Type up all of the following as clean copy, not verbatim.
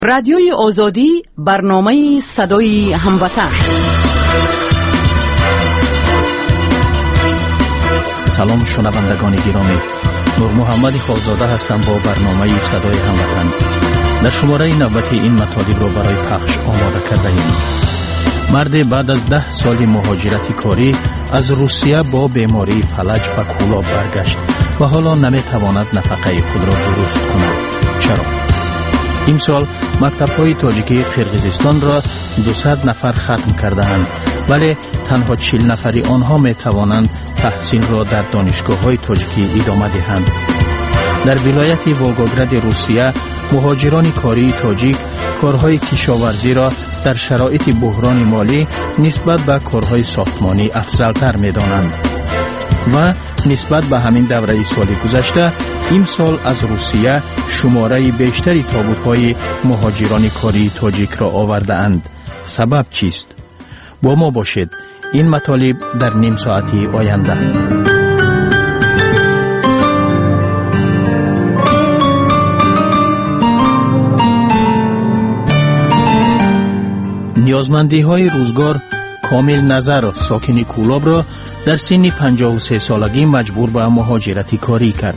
رادیوی آزادی، برنامه صدای هموطن. سلام شنوندگان گرامی، نور محمد خالزاده هستم با برنامه صدای هموطن. در شماره 90 این مطالب را برای پخش آماده کرده ایم. مرد بعد از 10 سال مهاجرت کاری از روسیه با بیماری فلج و کولاب برگشت و حالا نمیتواند نفقه خود را درست کند. چرا؟ امسال مکتب‌های تاجیکی قرقیزستان را 200 نفر ختم کرده‌اند، ولی تنها 40 نفری آنها میتوانند تحصیل را در دانشگاه‌های تاجیکی ادامه دهند. در ولایت ولگوگراد روسیه مهاجران کاری تاجیک کارهای کشاورزی را در شرایط بحران مالی نسبت به کارهای ساختمانی افضل‌تر می‌دانند و نسبت به همین دوره سال گذشته امسال از روسیه شماره بیشتری تابوت‌های مهاجران کاری تاجیک را آورده اند. سبب چیست؟ با ما باشید. این مطالب در نیم ساعتی آینده. نیازمندی‌های روزگار کامیل نظرف ساکن کولاب را در سن 53 سالگی مجبور به مهاجرت کاری کرد.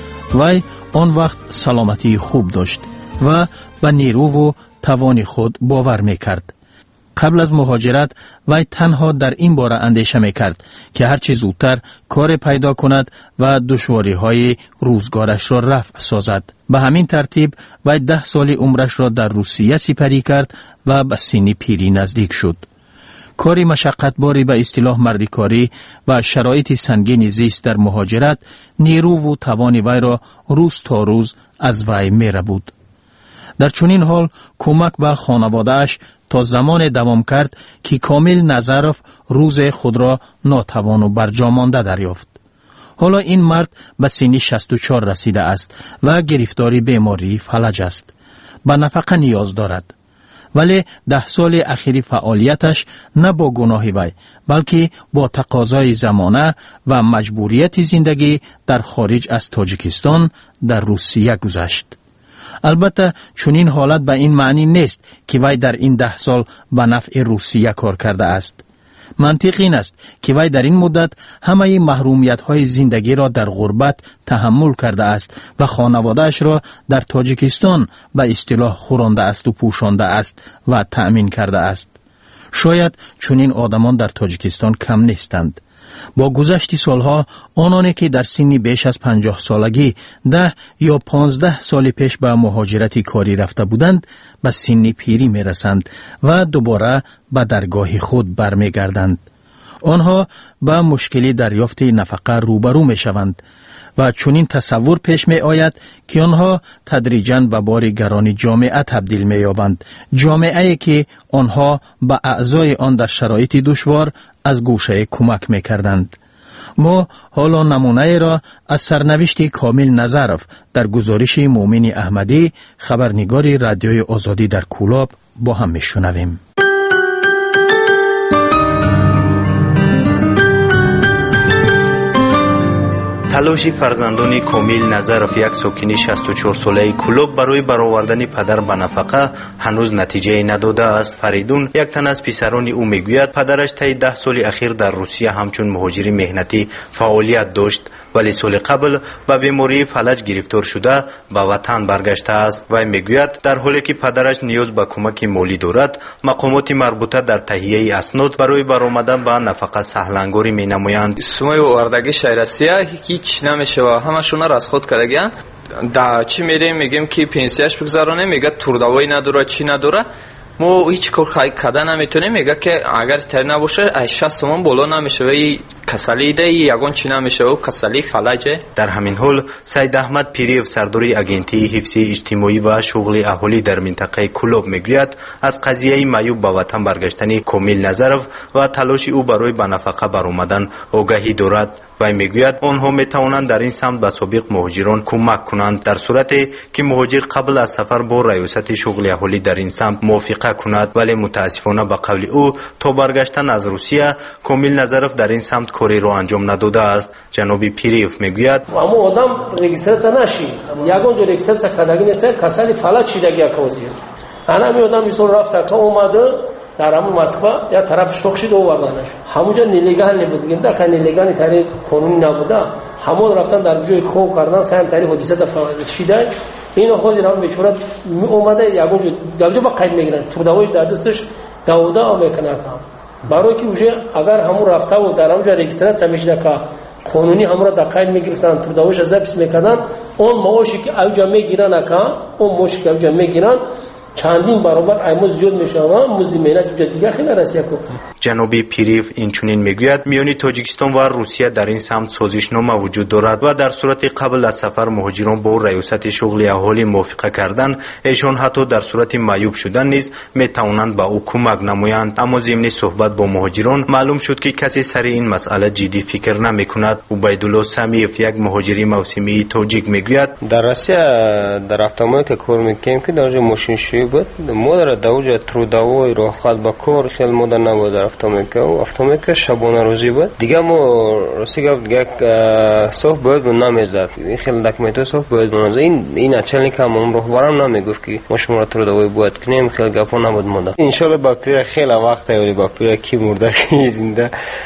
وی آن وقت سلامتی خوب داشت و به نیرو و توان خود باور می‌کرد. قبل از مهاجرت وی تنها در این باره اندیشه می‌کرد که هرچه زودتر کار پیدا کند و دشواری‌های روزگارش را رفع سازد. به همین ترتیب وی 10 سال عمرش را در روسیه سپری کرد و به سن پیری نزدیک شد. کاری مشقتباری به اصطلاح مردکاری و شرایط سنگین زیست در مهاجرت نیرو و توان وی را روز تا روز از وی میره بود. در چنین حال کمک به خانواده‌اش تا زمان دوام کرد که کامیل نظرف روز خود را ناتوان و برجامانده دریافت. حالا این مرد به سن 64 رسیده است و گرفتار بیماری فلج است. به نفقه نیاز دارد. ولی 10 سال اخیر فعالیتش نه با گناه وی بلکه با تقاضای زمانه و مجبوریت زندگی در خارج از تاجیکستان در روسیه گذشت. البته چنین حالت به این معنی نیست که وی در این 10 سال به نفع روسیه کار کرده است. منطق این است که وی در این مدت همه محرومیت‌های زندگی را در غربت تحمل کرده است و خانواده‌اش را در تاجیکستان به اصطلاح خورانده است و پوشانده است و تأمین کرده است. شاید چنین آدمان در تاجیکستان کم نیستند. با گذشت سالها آنانی که در سنی بیش از 50 سالگی 10 یا 15 سال پیش به مهاجرت کاری رفته بودند به سن پیری می رسند و دوباره به درگاه خود برمیگردند. آنها به مشکلی دریافت نفقه روبرو می شوند و چنین تصور پیش می آید که آنها تدریجاً به بار گران جامعه تبدیل می یابند. جامعه‌ای که آنها به اعضای آن در شرایط دشوار از گوشه کمک می کردند. ما حالا نمونه را از سرنوشت کامیل نظرف در گزارش مومن احمدی خبرنگار رادیوی آزادی در کولاب با هم می شنویم. تلاش فرزندان کامیل نظرف یک ساکن 64 ساله کولاب برای برآوردن پدر به نفقه هنوز نتیجه نداده است. فریدون یک تن از پسران او میگوید پدرش طی 10 سال اخیر در روسیه همچون مهاجر مهنتی فعالیت داشت ولی سال قبل به بیماری فلج گرفتار شده به وطن برگشته است. و میگوید در حالی که پدرش نیاز به کمک مالی دارد مقامات مربوطه در تهیه اسناد برای برآمدن به نفقه سهلنگاری مینمایند. سومای وردگی شهر روسیه هیچ نمیشه و همشون را خود کردگن. دا چی میگیم که پنسیاش بگذارونه میگه توردوایی نداره چی نداره ما هیچ کار کردن نمیتونیم. میگه که اگر تر نباشه 60 سومن بالا نمیشه و کسلی ده یگان چی نمیشه و کسلی فلجه. در همین حال سید احمد پیریف سردار اگنتی حفظ اجتماعی و شغل اهالی در منطقه کولاب میگوید از قضیه معیوب به وطن برگشتن کامیل نظرف و تلاش او برای به نفقه برآمدن آگاهی دارد. و میگوید آنها میتوانند در این سمت به سابق مهاجران کمک کنند در صورتی که مهاجر قبل از سفر با ریاست شغل اهالی در این سمت موافقه کند. ولی متاسفانه به قول او تا برگشتن از روسیه کامیل نظرف در این سمت کاری را انجام نداده است. جناب پیریف میگوید اما آدم رجیستراسیون نشید یگان جو رجیستراسیون کردگی نیست کسانی فلج شدگی کازی انا میادم مثلا رفت که اومده در همون مسکو یا طرف شخشید آوردنش همونجا نیلیگال نبود دیگه در نیلیگال طریق قانونی نبوده همون رفتن در جای خوب کردن خیلی طریق حادثه دفعه شده این حاضر هم بیچاره اومده یگونجا با قید میگیرن تو دوایش در دستش داودا میکنه برای که اوجه اگر همون رفته و در اونجا رجیسترات میشده که قانونی همون را در قید میگرفتن تو دوایش ضبط میکنن اون معاشی که اوجا میگیرن که اون معاشی که اوجا میگیرن چندین برابر ایموز زیاد میشه و مزیمینت جدیگه خیلی رسیه کنه. جنوبی پیریف اینچنین میگوید میانی تاجیکستان و روسیه در این سمت سازشنامه وجود دارد و در صورت قبل از سفر مهاجران با ریاست شغل اهالی موافقه کردن ایشان حتی در صورت معیوب شدن نیز میتوانند به او کمک نمایند. اما ضمن صحبت با مهاجران معلوم شد که کسی سر این مسئله جدی فکر نمیکند. عبیدالله سمیف یک مهاجری موسمی تاجیک میگوید در روسیه در автомойка کار میکنیم که در ماشین بود مادر دوجه трудовой راحت با کار خیلی مادر نبود در автомойка شبانه روزی بود دیگه ما راستی گفت دیگه صبح باید من نمیزد خیلی دکمنتو صبح باید من این اچلی که من راهبرم نمیگفت که ما شما را трудовой باید کنیم خیلی گپا نبود مادر انشالله با پیر خیلی وقت ولی با پیر کی مرده کی زنده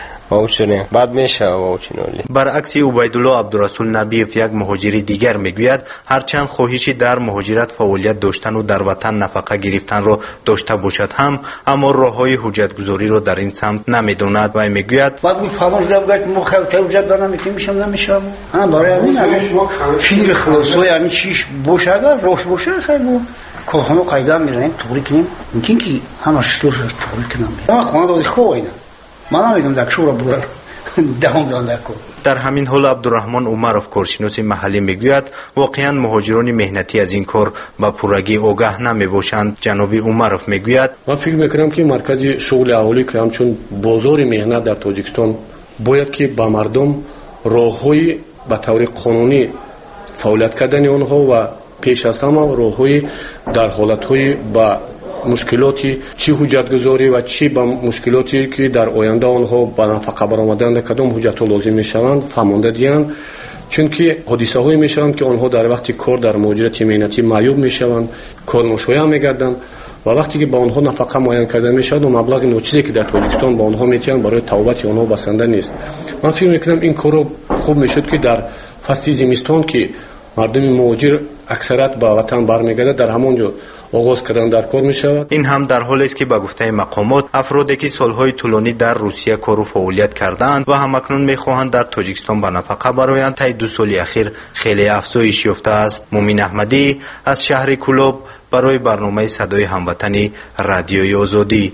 بعد میشه برعکس عبیدالله عبدالرسول نبیف یک مهاجری دیگر میگوید هرچند خواهشی در مهاجرت فعالیت داشتن و در وطن نفقه گرفتن را داشته باشد هم اما راههای حجتگذاری را در این سمت نمیداند و میگوید بعد میفهمم که ما خیلی حجت دارم میشم نمیشم برای همین پیر خلاصوی همین چیش باشه اگر روش باشه خیلی کارخانه قایده میزنیم توری کنیم ممکن که همش سلوش توری کنم خانه دازی خواه اینا من نمیدونم در شورا بود دهم دانده کن. در همین حال عبدالرحمن عمرов کارشناس محلی میگوید واقعا مهاجران مهنتی از این کار با پورگی آگاه نمیباشند. جناب عمرов میگوید من فکر میکنم که مرکز شغل اهالی که همچون بازار مهنت در تاجیکستان باید که با مردم راههای به طور قانونی فعالیت کردن آنها و پیش از همه راههای در حالتهای با مشکلاتی چی حجتگذاری و چی با مشکلاتی که در آینده آنها با نفقه برآمدن کدام حجت لازم میشوند فهمانده دیان چون که حادثه هایی میشوند که آنها در وقتی کار در مهاجرت مهنتی معیوب میشوند کار ناشایع میگردند و وقتی که با آنها نفقه معین کرده میشود و مبلغ ناچیزی که در تاجیکستان با آنها میتیان برای توبت آنها بسنده نیست. من فکر میکنم این کارو خوب میشد که در فصل زمستان که مردم مهاجر اکثریت با وطن برمیگردند در همونجا آغاز کردن در کار می شود. این هم در حالی است که به گفته مقامات افرادی که سالهای طولانی در روسیه کار و فعالیت کردند و همکنون میخواهند در تاجیکستان به نفقه برآیند طی 2 سال اخیر خیلی افزایش یافته است. مومین احمدی از شهر کولوب برای برنامه صدای هموطنی رادیوی آزادی.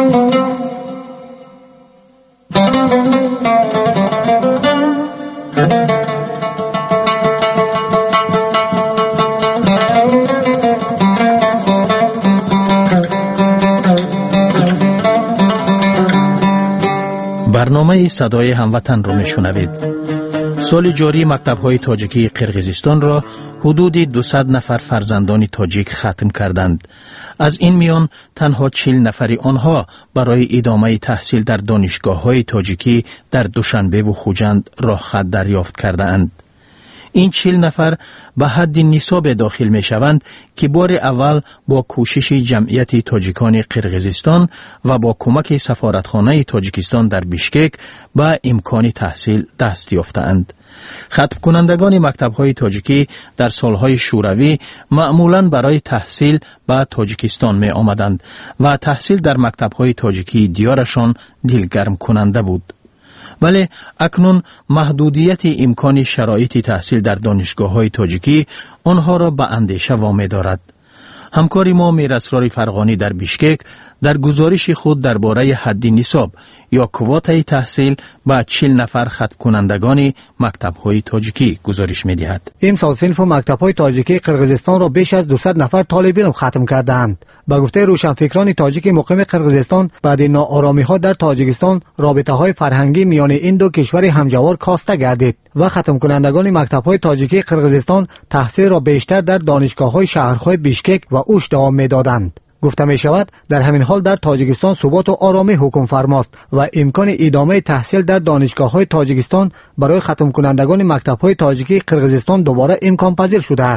برنامه صدای هموطن را میشنوید. سال جاری مکتب‌های تاجیکی قرقیزستان را حدود 200 نفر فرزندان تاجیک ختم کردند. از این میان تنها 40 نفری آنها برای ادامه تحصیل در دانشگاه‌های تاجیکی در دوشنبه و خوجند راه خط دریافت کرده‌اند. این 40 نفر به حد نصاب داخل می شوند که بار اول با کوشش جمعیت تاجیکان قرقیزستان و با کمک سفارتخانه تاجیکستان در بیشکک به امکان تحصیل دست یافتند. ختم کنندگان مکتب‌های تاجیکی در سالهای شوروی معمولاً برای تحصیل به تاجیکستان می آمدند و تحصیل در مکتب‌های تاجیکی دیارشان دلگرم کننده بود. ولی اکنون محدودیت امکان شرایط تحصیل در دانشگاه‌های تاجیکی آنها را به اندیشه وامی دارد. همکار ما میراسرار فرغانی در بیشکک در گزارش خود درباره حد نصاب یا کوتای تحصیل با 40 نفر ختم کنندگان مکتب‌های تاجیکی گزارش می‌دهد. امسال صنف مکتب‌های تاجیکی قرقیزستان را بیش از 200 نفر طالب علم ختم کردند. با گفته روشنفکران تاجیک مقیم قرقیزستان بعد ناآرامی‌ها در تاجیکستان رابطه‌های فرهنگی میان این دو کشور همجوار کاسته گردید و ختم کنندگان مکتب‌های تاجیکی قرقیزستان تحصیل را بیشتر در دانشگاه‌های شهرهای بیشکک و اوش دوام می‌دادند. گفته می شود در همین حال در تاجیکستان ثبات و آرامی حکم فرماست و امکان ادامه تحصیل در دانشگاه‌های تاجیکستان برای ختم کنندگان مکتب‌های تاجیکی قرقیزستان دوباره امکان پذیر شده است.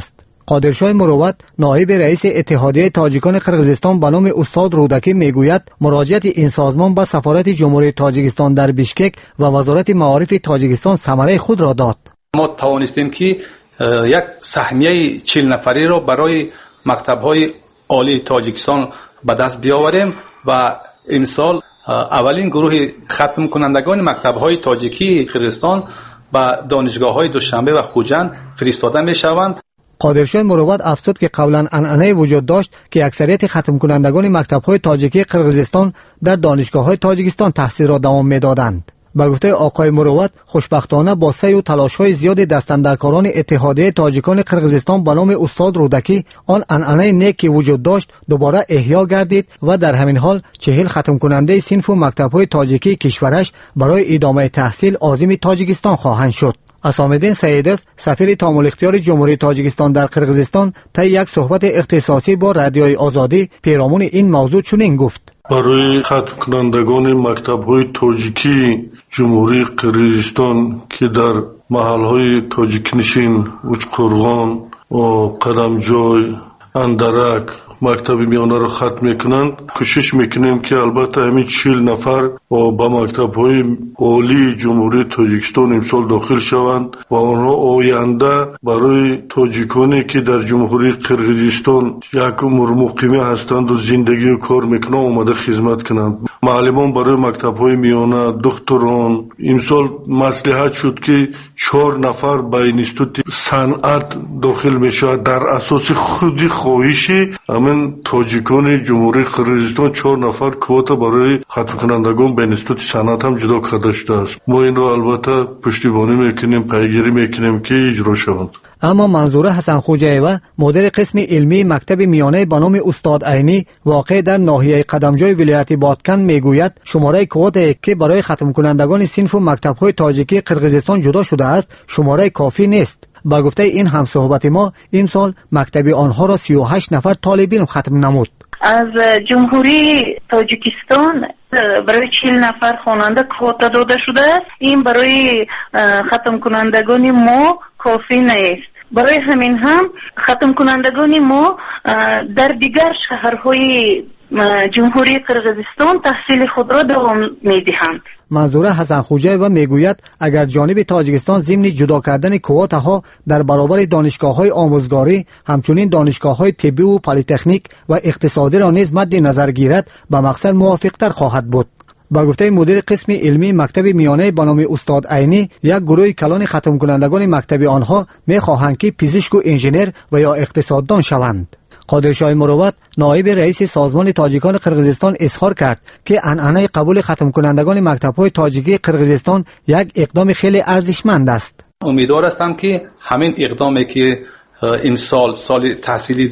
قادرشاه مروت نایب رئیس اتحادیه تاجیکان قرقیزستان به نام استاد رودکی میگوید مراجعت این سازمان به سفارت جمهوری تاجیکستان در بیشکک و وزارت معارف تاجیکستان ثمره خود را داد. ما توانستیم که یک سهمیه 40 نفری را برای مکتب‌های عالی تاجیکستان به دست بیاوریم و امسال اولین گروه ختم کنندگان مکتب‌های تاجیکی قرقیزستان به دانشگاه‌های دوشنبه و خوجند فرستاده می‌شوند. قادرشاه مروت افزود که قبلا عنعنه وجود داشت که اکثریت ختم کنندگان مکتب‌های تاجیکی قرقیزستان در دانشگاه‌های تاجیکستان تحصیل را دوام می‌دادند. به گفته آقای مروت خوشبختانه با سعی و تلاش‌های زیاد دستاندرکاران اتحادیه تاجیکان قرقیزستان به نام استاد رودکی آن عنعنه نیک که وجود داشت دوباره احیا گردید و در همین حال 40 ختم کننده صنف و مکتب‌های تاجیکی کشورش برای ادامه تحصیل عازم تاجیکستان خواهند شد. اسامالدین سیدوف سفیر تامل اختیار جمهوری تاجیکستان در قرقیزستان طی یک صحبت اختصاصی با رادیوی آزادی پیرامون این موضوع چنین گفت: برای ختم کنندگان مکتب‌های تاجیکی جمهوری قرقیزستان که در محل‌های تاجیکنشین، اوچقرغان و قدمجای، اندرک مکتب میانه را ختم میکنند. کوشش میکنیم که البته همین 40 نفر با مکتب‌های عالی جمهوری تاجیکستان امسال داخل شوند و آنها آینده برای تاجیکانی که در جمهوری قرقیزستان یک عمر مقیم هستند و زندگی و کار میکنند آمده خدمت کنند. معلمان برای مکتب‌های میانه، دکتران، امسال مصلحت شد که 4 نفر به اینستیتوت صنعت داخل میشود در اساس خودی خواهشی من تاجیکان جمهوری قرقیزستان 4 نفر کوتا برای ختم کنندگان به اینستیتوت صنعت هم جدا کرده شده است. ما این را البته پشتیبانی میکنیم، پیگیری میکنیم که اجرا شوند. اما منظوره حسن خوجایوا مدیر قسم علمی مکتب میانه به نام استاد عینی واقع در ناحیه قدمجای ولایت بادکن میگوید شماره کوتا که برای ختم کنندگان صنف و مکتب‌های تاجیکی قرقیزستان جدا شده است شماره کافی نیست. با گفته این همصحبت ما این سال مکتب آنها را 38 نفر طالب علم ختم نمود. از جمهوری تاجیکستان برای 40 نفر خواننده کوتا داده شده است. این برای ختم کنندگان ما کافی نیست. برای همین هم ختم کنندگان ما در دیگر شهرهای جمهوری قرقیزستان تحصیل خود را دوام می‌دهند. منظوره حسن خوجایوا میگوید اگر جانب تاجیکستان ضمن جدا کردن کوتاها در برابر دانشگاه‌های آموزگاری همچنین دانشگاه‌های طبی و پلی‌تکنیک و اقتصادی را نیز مد نظر گیرد به مقصد موافق‌تر خواهد بود. با گفته مدیر قسم علمی مکتب میانه به نام استاد عینی یک گروه کلان ختم کنندگان مکتب آنها می‌خواهند که پزشک و انجینر و یا اقتصاددان شوند. قادرشاه مروت نایب رئیس سازمان تاجیکان قرقیزستان اظهار کرد که عنعنه قبول ختم کنندگان مکتب‌های تاجیکی قرقیزستان یک اقدام خیلی ارزشمند است. امیدوار هستم که همین اقدامی که این سال تحصیلی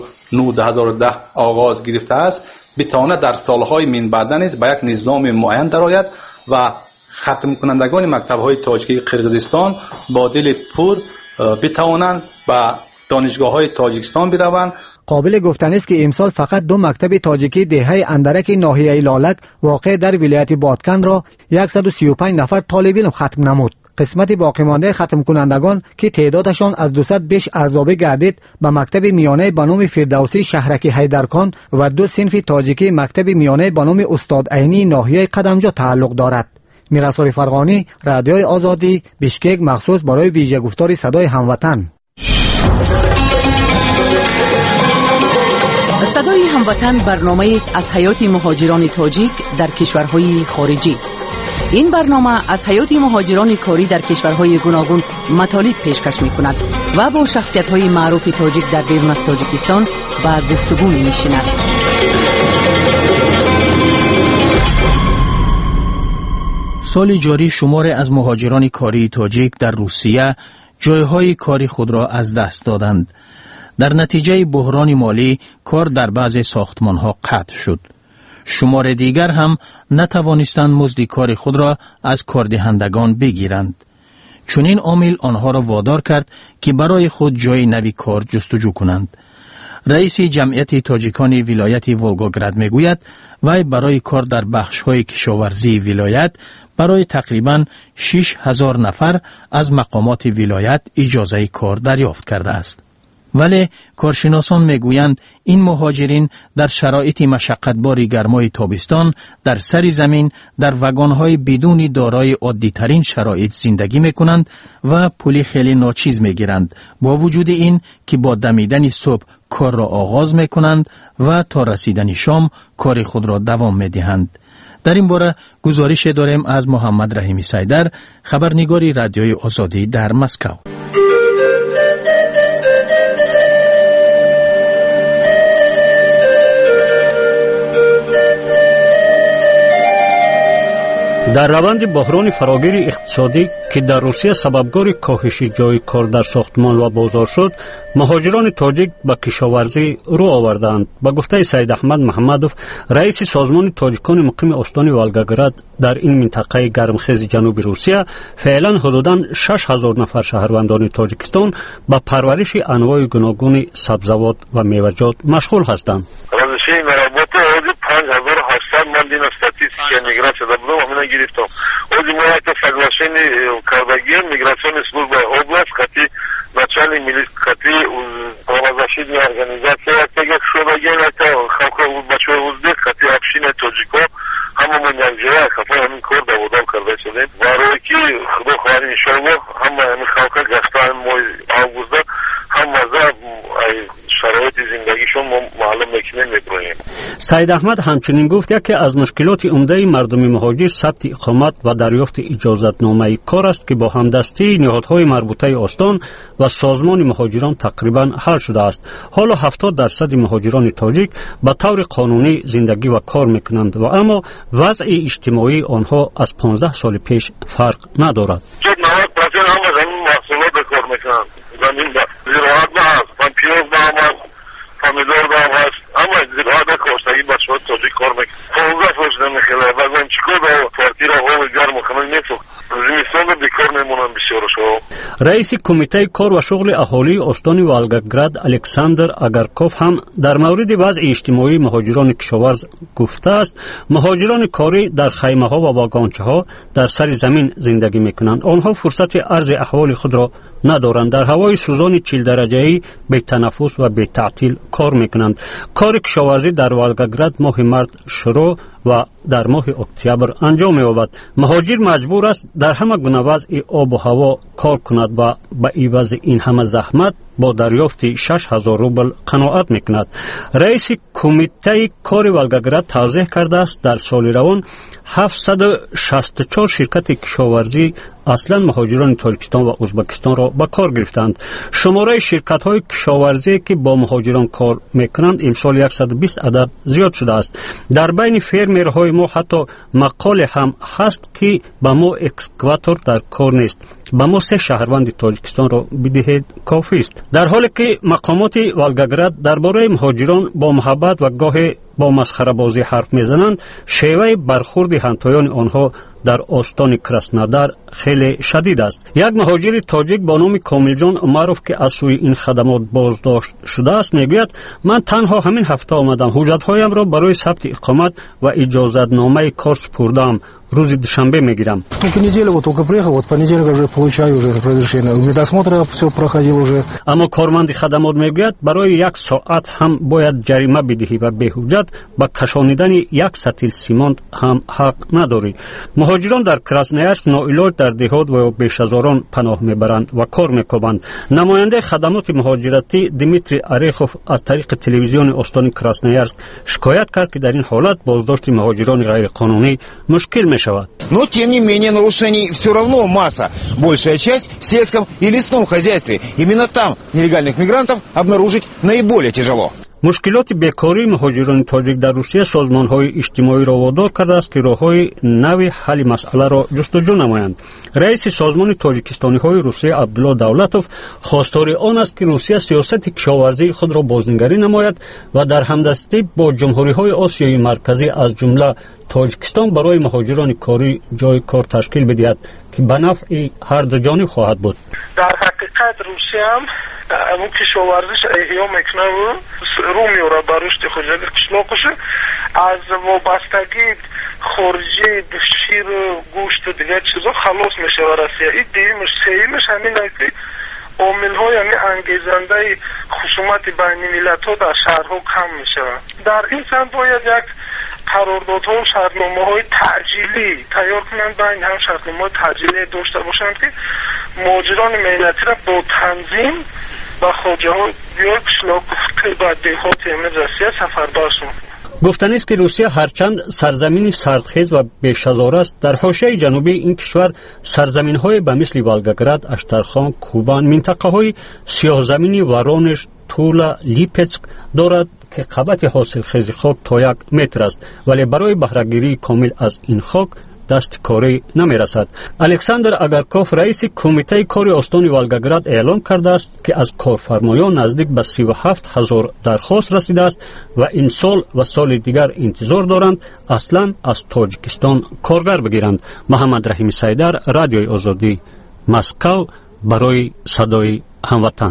2009-2010 آغاز گرفته است بتواند در سالهای من بعد نیز به یک نظام معین درآید و ختم کنندگان مکتب‌های تاجیکی قرقیزستان با دل پر بتوانند به دانشگاه‌های تاجیکستان بروند. قابل گفتن است که امسال فقط 2 مکتب تاجیکی دهه اندرک ناحیه لالک واقع در ولایت بادکن را 135 نفر طالب علم ختم نمود. قسمت باقی مانده ختم کنندگان که تعدادشان از 200 بیش ارزیابی گردید به مکتب میانه به نام فردوسی شهرک حیدرخان و 2 صنف تاجیکی مکتب میانه به نام استاد عینی ناحیه قدمجا تعلق دارد. میرسال فرغانی، رادیوی آزادی، بیشکک مخصوص برای ویژه گفتار صدای هموطن. صدای هموطن برنامه است از حیات مهاجران تاجیک در کشورهای خارجی. این برنامه از حیات مهاجران کاری در کشورهای گوناگون مطالب پیشکش می کند و با شخصیت‌های معروف تاجیک در بیرون از تاجیکستان و گفتگو می نشیند. سال جاری شماری از مهاجران کاری تاجیک در روسیه جایهای کاری خود را از دست دادند. در نتیجه بحران مالی کار در بعض ساختمانها قطع شد. شمار دیگر هم نتوانستند مزد کار خود را از کاردهندگان بگیرند. چنین عامل آنها را وادار کرد که برای خود جای نوی کار جستجو کنند. رئیس جمعیت تاجیکان ولایت ولگوگراد میگوید وی برای کار در بخش‌های کشاورزی ولایت برای تقریباً 6,000 نفر از مقامات ولایت اجازه کار دریافت کرده است. ولی کارشناسان میگویند این مهاجرین در شرایط مشقتبار گرمای تابستان در سر زمین در واگن‌های بدون دارای عادی ترین شرایط زندگی میکنند و پولی خیلی ناچیز میگیرند، با وجود این که با دمیدن صبح کار را آغاز میکنند و تا رسیدن شام کار خود را دوام میدهند. در این باره گزارش داریم از محمد رحیمی سیدر، خبرنگاری رادیوی آزادی در مسکو. در روند بحران فراگیر اقتصادی که در روسیه سببگار کاهش جای کار در ساختمان و بازار شد، مهاجران تاجیک به کشاورزی رو آوردند. با گفته سید احمد محمدوف، رئیس سازمان تاجیکان مقیم استان والگاگراد در این منطقه گرمخیز جنوب روسیه، فعلا حدوداً 6000 نفر شهروندان تاجیکستان به پرورش انواع گوناگون سبزوات و میوه‌جات مشغول هستند. Мандина статистики миграции доброго мы нагирифтом. Оди мы это соглашение Кардаген, миграционной службы область, кати начальник милиции, кати правозащитная организация, как Шодаген, это Халка Большой Узбек, кати община Тоджико, хамма нягжая, хафа мы корда водал Кардасиден. Варуки, худо хварин шово, хамма мы Халка гастан мой августа, хамма за شرایط زندگیشون معلوم نمی‌کنیم. سید احمد همچنین گفت یکی از مشکلات عمده مردم مهاجر ثبت اقامت و دریافت اجازتنامه کار است که با همدستی نهادهای مربوطه استان و سازمان مهاجران تقریبا حل شده است. حالا 70% مهاجران تاجیک به طور قانونی زندگی و کار میکنند و اما وضع اجتماعی آنها از 15 سال پیش فرق ندارد. 90% همه زمین محصولات کار میکنند. زمین زراعت هست، پیاز هست، پامیدور هست، اما زراعت کاشتگی به صورت تاجیک کار میکنند. 15 سال نمیخوره. بعضی چیکار دارو کوارتیر هوا گرم میکنند نیست. زمستان بیکار میمونن بسیار شو. رئیس کمیته کار و شغل اهالی استان والگاگراد الکساندر اگرکوف هم در مورد وضع اجتماعی مهاجران کشاورز گفته است مهاجران کاری در خیمه ها و واگانچه ها در سر زمین زندگی میکنند. آنها فرصت عرض احوال خود را ندارند. در هوای سوزان 40 درجه‌ای به تنفس و به تعطیل کار میکنند. کار کشاورزی در والگاگراد ماه مارس شروع و در ماه اکتبر انجام می‌یابد. مهاجر مجبور است در همه گونه وضع آب و هوا کار کند و به عوض این همه زحمت با دریافت 6000 روبل قناعت میکند. رئیس کمیته کار والگاگراد توضیح کرده است در سال روان 764 شرکت کشاورزی اصلا مهاجران تاجیکستان و ازبکستان را به کار گرفتند. شماره شرکت های کشاورزی که با مهاجران کار میکنند امسال 120 عدد زیاد شده است. در بین فرمرهای ما حتی مقاله هم هست که با ما اکسکواتور در کار نیست. با ما 3 شهروند تاجیکستان را بدهید کافی است. در حالی که مقامات والگاگراد درباره مهاجران با محبت و گاهی با مسخره بازی حرف میزنند، شیوه برخورد همتایان آنها در استان کراسنودار خیلی شدید است. یک مهاجر تاجیک با نام کاملجان عمروف که از سوی این خدمات بازداشت شده است میگوید من تنها همین هفته آمدم، حجت‌هایم را برای ثبت اقامت و اجازتنامه کار سپردم. روز دوشنبه میگیرم. Только неделю вот только приехал, вот понедельник уже получаю уже разрешение. Медосмотр все проходил уже. اما کارمند خدمات میگوید برای 1 ساعت هم باید جریمه بدهی و به حجت با کشانیدن 1 سطل سیمانت هم حق نداری. مهاجران در کراسنویارسک ناعلاج در دهات و بیش از هزاران پناه میبرند و کار میکوبند. نماینده خدمات مهاجرتی دیمیتری آریخوف از طریق تلویزیون استان کراسنویارسک شکایت کرد که در این حالت بازداشت مهاجران غیر قانونی مشکل Но, тем не менее, нарушений все равно масса. Большая часть в сельском и лесном хозяйстве. Именно там нелегальных мигрантов обнаружить наиболее тяжело. مشکلات بیکاری مهاجران تاجیک در روسیه سازمان‌های اجتماعی را وادار کرده است که راه‌های نوی حل مسئله را جستجو نمایند. رئیس سازمان تاجیکستانی‌های روسیه عبدالله دولتوف خواستار آن است که روسیه سیاست کشاورزی خود را بازنگری نماید و در همدستی با جمهوری‌های آسیای مرکزی از جمله تاجیکستان برای مهاجران کاری جای کار تشکیل بدهد که به نفع هر دو جانب خواهد بود. در حقیقت روسیه هم اون کشاورزیش احیا میکنه و رو میوره به رشد خود کشلاقش از وابستگی خارجی شیر و گوشت و دیگر چیزا خلاص میشه و روسیه این دیمش سیمش همین است عامل‌ها یعنی انگیزنده خصومت بین ملت‌ها در شهرها کم می‌شود. در این سمت باید یک قراردادها و شرطنامه‌های تعجیلی تیار کنند، بین هم شرطنامه‌های تعجیلی داشته باشند که مهاجران ملتی را با تنظیم و خواجه‌ها یا قشلاق و دهات روسیه سفربر سازند. گفتنی است که روسیه هرچند سرزمین سردخیز و بیش‌هزار است، در حاشیه جنوبی این کشور سرزمین‌های به مثل والگاگراد، اشترخان، کوبان، منطقه‌های سیاه‌زمینی ورونش، تولا، لیپسک دارد که قبط حاصلخیز خاک تا 1 متر است، ولی برای بهره‌گیری کامل از این خاک دست کاری نمی رسد. الکساندر اگرکوف رئیس کمیته کاری استان والگاگراد اعلام کرده است که از کارفرمایان نزدیک به 37,000 درخواست رسیده است و این سال و سال دیگر انتظار دارند اصلا از تاجیکستان کارگر بگیرند. محمد رحیم سیدر، رادیوی آزادی، مسکو، برای صدای هموطن.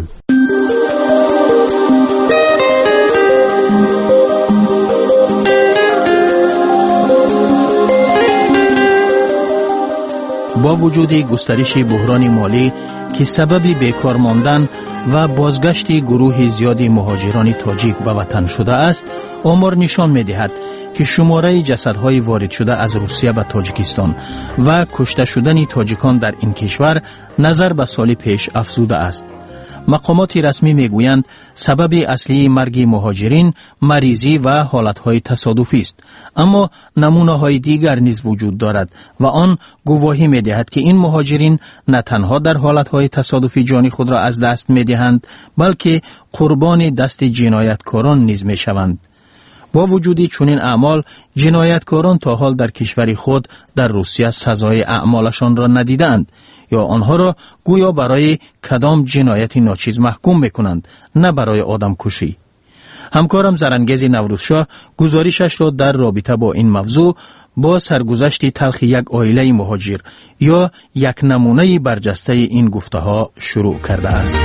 با وجود گسترش بحران مالی که سبب بیکار ماندن و بازگشت گروه زیادی مهاجران تاجیک به وطن شده است، آمار نشان می‌دهد که شماره جسدهای وارد شده از روسیه به تاجیکستان و کشته شدن تاجیکان در این کشور نظر به سال پیش افزوده است. مقامات رسمی میگویند سبب اصلی مرگ مهاجرین مریضی و حالتهای تصادفی است، اما نمونه‌های دیگر نیز وجود دارد و آن گواهی می‌دهد که این مهاجرین نه تنها در حالتهای تصادفی جان خود را از دست می‌دهند، بلکه قربان دست جنایتکاران نیز می‌شوند. با وجود چنین اعمال، جنایتکاران تا حال در کشور خود در روسیه سزای اعمالشان را ندیدند یا آنها را گویا برای کدام جنایت ناچیز محکوم میکنند، نه برای آدم کشی. همکارم زرنگیز نوروزشاه گزارشش را در رابطه با این موضوع با سرگذشت تلخ یک عائله مهاجر یا یک نمونه برجسته این گفته ها شروع کرده است.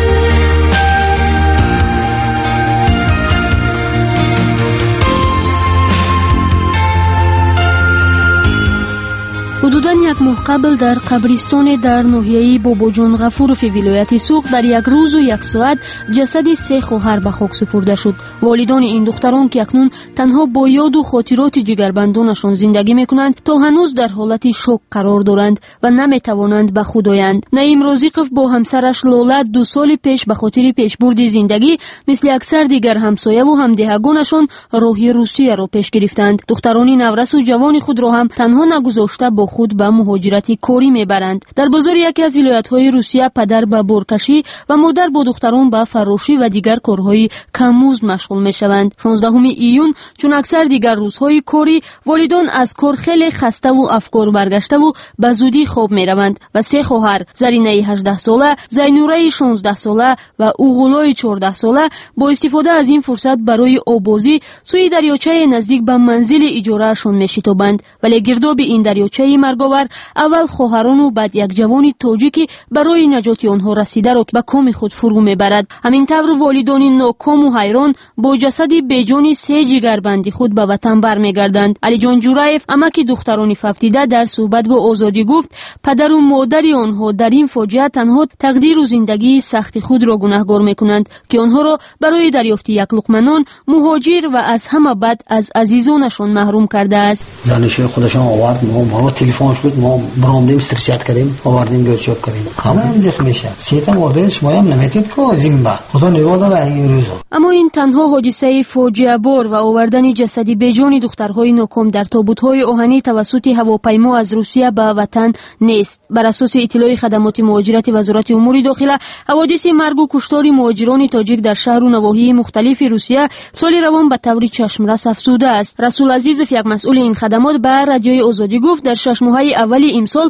حدوداً 1 ماه قبل در قبرستان در ناحیه باباجان غفوروف ولایت سوق در 1 روز و 1 ساعت جسد 3 خواهر به خاک سپرده شد. والدان این دختران که اکنون تنها با یاد و خاطرات جگربندانشان زندگی میکنند تا هنوز در حالت شوک قرار دارند و نمیتوانند به خود آیند. نعیم رازقوف با همسرش لاله 2 سال پیش به خاطر پیشبرد زندگی مثل اکثر دیگر همسایه و همدهگانشان راه روسیه را پیش گرفتند. دختران نورس و جوان خود را هم تنها نگذاشته با خود به مهاجرت کاری میبرند. در بازار یکی از ولایت‌های روسیه پدر به بارکشی و مادر با دختران به فراشی و دیگر کارهای کم‌مزد مشغول میشوند. 16 ایون چون اکثر دیگر روزهای کاری، والدان از کار خیلی خسته و افکار برگشته و به زودی خواب میروند و 3 خواهر، زرینه 18 ساله، زینوره 16 ساله و اوغولای 14 ساله با استفاده از این فرصت برای آبازی سوی دریاچه نزدیک به منزل اجارهشان میشتابند. ولی گرداب این دریاچه مرگاور اول خواهران و بعد یک جوان تاجیکی برای نجات آنها رسیده را به کام خود فرو میبرد. همین طور والدان ناکام و حیران با جسد بیجان 3 جگربند خود به وطن برمیگردند. علی جان جورایف، امک دختران ففتیده، در صحبت با آزادی گفت پدر و مادر آنها در این فاجعه تنها تقدیر و زندگی سخت خود را گناهکار میکنند که آنها را برای دریافت یک لقمه نان مهاجر و از همه بد از عزیزانشان محروم کرده است. زنشوی خودشان آورد، ما تلفن شد، ما برامدیم استرسیت کردیم، آوردیم گرچوب کردیم، همه هم زخم میشه. سیتم آورده شما هم نمیتید که زنبا خدا نگاه داره این روزا. اما این تنها حادثه فاجعه بار و آوردن جسد بیجان دخترهای ناکام در تابوت‌های آهنی توسط هواپیما از روسیه به وطن نیست. بر اساس اطلاع خدمات مهاجرت وزارت امور داخله، حوادث مرگ و کشتار مهاجران تاجیک در شهر و نواحی مختلف روسیه سال روان به طور چشمرس افزوده است. رسول عزیزов، یک مسئول این خدمات، به رادیوی آزادی گفت در 6 ماه اول امسال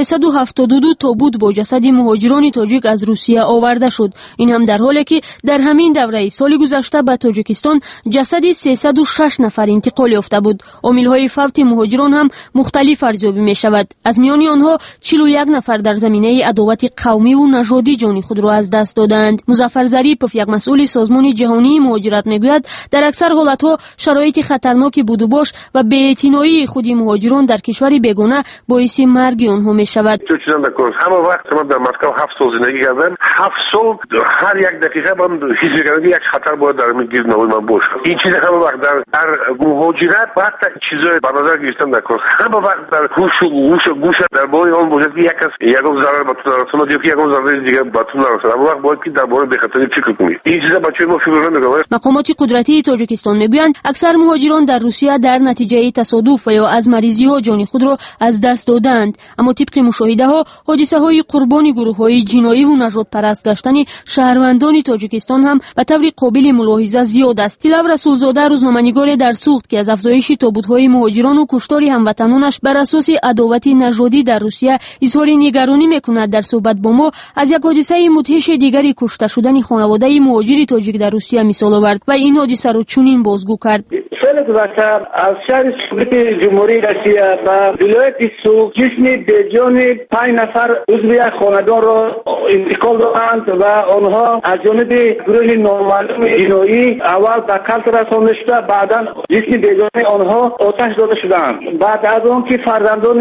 372 تابوت با جسد مهاجران تاجیک از روسیه آورده شد. این هم در حالی که در همین دوره سال گذشته به تاجیکستان جسد 306 نفر انتقال یافته بود. عامل‌های فوت مهاجران هم مختلف ارزیابی می‌شود. از میان آنها 41 نفر در زمینه عداوت قومی و نژادی جان خود را از دست دادند. مظفر ظریفov، یک مسئول سازمان جهانی مهاجرت میگوید در اکثر حالت‌ها شرایط خطرناک بود و باش و بی‌اعتنایی خود مهاجران در کشور بیگانه باعث مرگ آنها می شود. همه وقت من در مسکو 7 سال زندگی کردم، 7 سال هر یک دقیقه من حس می‌کردم یک خطر باید در من گیرنوی من باشه. این چیز همه وقت در مهاجرت بعد چیزای به نظر گرفتن نکن، همه وقت در هوش و گوش در باره آن باشه که یک کس یکم ضرر به تو نرسونه یا یکم ضرر دیگه به تو نرسونه. همه وقت باید که در باره بخاطر فکر کنی. این چیزا بچه‌ها ما فکر نمی‌کنیم. مقامات قدرتی تاجیکستان میگویند اکثر مهاجران در روسیه در نتیجه تصادف یا از مریضی‌ها جان خود را از دست دادند، اما طبق مشاهده‌ها حادثه‌های قربانی گروه‌های جنایی و نژاد پرست گشتن شهروندان تاجیکستان هم به طور قابل ملاحظه زیاد است. تیلو رسولزاده روزنامه‌نگار در سوخت که از افزایش تابوت‌های مهاجران و کشتار هموطنانش بر اساس عداوت نژادی در روسیه اظهار نگرانی می‌کند. در صحبت با ما از یک حادثه مدهش دیگری کشته شدن خانواده مهاجر تاجیک در روسیه مثال آورد و این حادثه را چنین بازگو کرد. سال گذشته از شهر سوخت جمهوری روسیه و ولایت سوخت جسم بجان 5 نفر عضو خاندان را انتقال دادند و آنها از جانب گروه نامعلوم جنایی اول به قتل رسانده شده، بعدا جسم بجان آنها آتش داده شدند. بعد از آن که فرزندان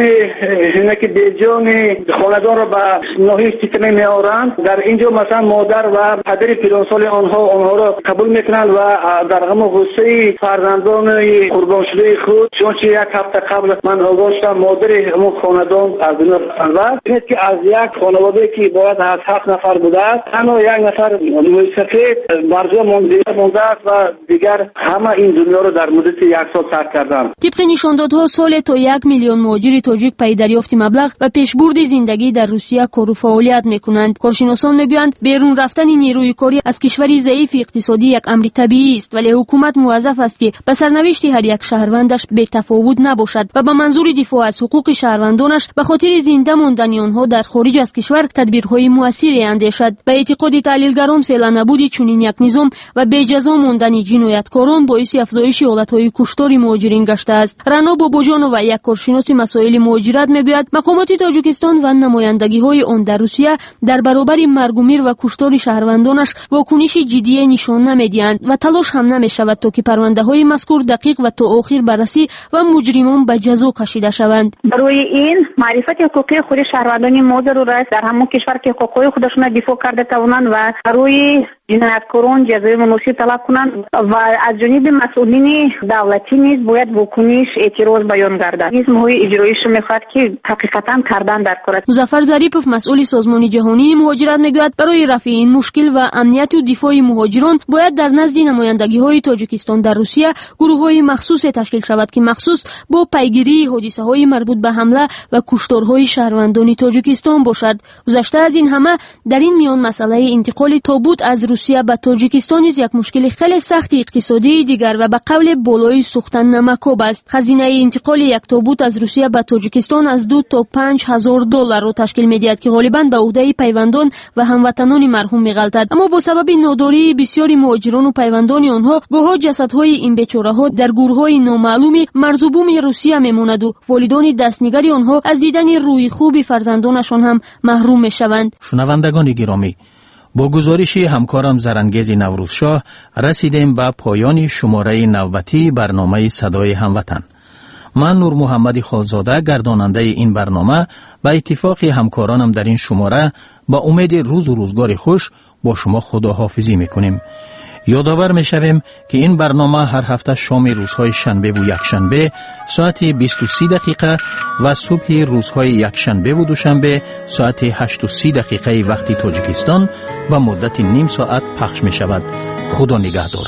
که بجان خاندان را به ناحیه سیستم میآورند، در اینجا مثلا مادر و پدر پیرانسال آنها را قبول میکنند و در غم و غصه فرزندان قربان شده خود چون یک هفته قبل من آگاه شدم مادر همون خاندان از دنیا رفت. اینه که از یک خانواده که باید از 7 نفر بوده است تنها یک نفر سفید برجا مونده است و دیگر همه این دنیا رو در مدت 1 سال ترک کردند. طبق نشاندادها سال تا 1 میلیون مهاجر تاجیک پی دریافت مبلغ و پیشبرد زندگی در روسیه کار و فعالیت میکنند. کارشناسان میگویند بیرون رفتن نیروی کاری از کشوری ضعیف اقتصادی یک امر طبیعی است، ولی حکومت موظف است که به سرنوشت هر یک شهروندش بی تفاوت نباشد و به منظور دفاع از حقوق شهروندانش به خاطر زنده ماندن آنها در خارج از کشور تدبیرهای موثری اندیشد. به اعتقاد تحلیلگران فعلا نبود چنین یک نظام و بی جزا ماندن جنایتکاران باعث افزایش حالتهای کشتار مهاجرین گشته است. رنا باباجانова یک کارشناس مسائل مهاجرت میگوید مقامات تاجیکستان و نمایندگی‌های آن در روسیه در برابر مرگ و میر و کشتار شهروندانش واکنش جدی نشان نمیدهند و تلاش هم نمیشود تا که پرونده‌های مذکور دقیق و تا آخر بررسی و مجرمان به جزا کشیده شوند. برای این معرفت حقوقی خود شهروندان ما ضرور است در همون کشور که حقوقی خودشون دفاع کرده توانند و برای جنایتکاران جزای مناسب طلب کنند و از جانب مسئولین دولتی نیز باید واکنش اعتراض بیان گردد. نظام‌های اجراییش می‌خواهد که حقیقتاً کردن در کار است. مظفر ظریفов مسئول سازمان جهانی مهاجرت میگوید برای رفع این مشکل و امنیت و دفاع مهاجران باید در نزد نمایندگی‌های تاجیکستان در روسیه گروه‌های مخصوص تشکیل شود که مخصوص با پیگیری حادثه‌های مربوط به حمله و کشتارهای شهروندان تاجیکستان باشد. گذشته از این همه در این میان مسئله انتقال تابوت از روسیه به تاجیکستان نیز یک مشکل خیلی سخت اقتصادی دیگر و به قول بالای سوختن نمکاب است. خزینه انتقال یک تابوت از روسیه به تاجیکستان از 2 تا 5 هزار دلار را تشکیل می‌دهد که غالباً به عهده پیوندان و هموطنان مرحوم می‌غلطد. اما با سبب ناداری بسیاری مهاجران و پیوندان آنها گاهی جسدهای این بیچاره‌ها در گورهای نامعلوم مرزبوم روسیه میماند و والدان دستنگری آنها از دیدن روی خوب فرزندانشان هم محروم میشوند. شنوندگان گرامی، با گزارش همکارم زرانگیز نوروزشاه رسیدیم به پایان شماره نوبتی برنامه صدای هموطن. من نور محمد خالزاده گرداننده این برنامه به اتفاق همکارانم در این شماره با امید روز و روزگار خوش با شما خداحافظی میکنیم. یادآور میشویم که این برنامه هر هفته شام روزهای شنبه و یکشنبه ساعت 23 دقیقه و صبح روزهای یکشنبه و دوشنبه ساعت 8:30 دقیقه وقت تاجیکستان و مدت نیم ساعت پخش می شود. خدا نگهدار.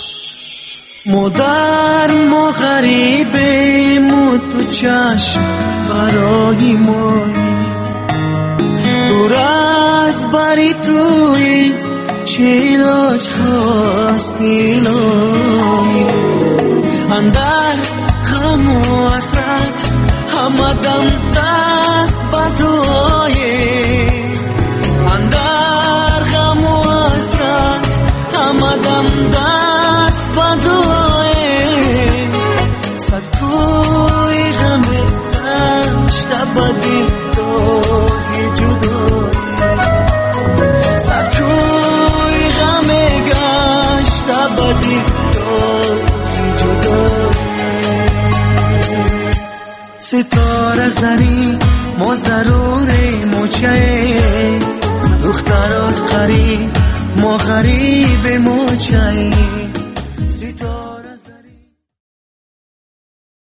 مادر ما غریبیم و تو چشم برای مایی دور از بری توی چه علاج خواستی لایی اندر غم و حسرت همه دم دست بدایی اندر غم و حسرت همه دم دست بدایی صد کوی غم دشت بدی دای جدایی صد کوی غم گشت بدی دای جدایی ستاره زنی ما ضرور موچه دخترات غریب ما غریب موچه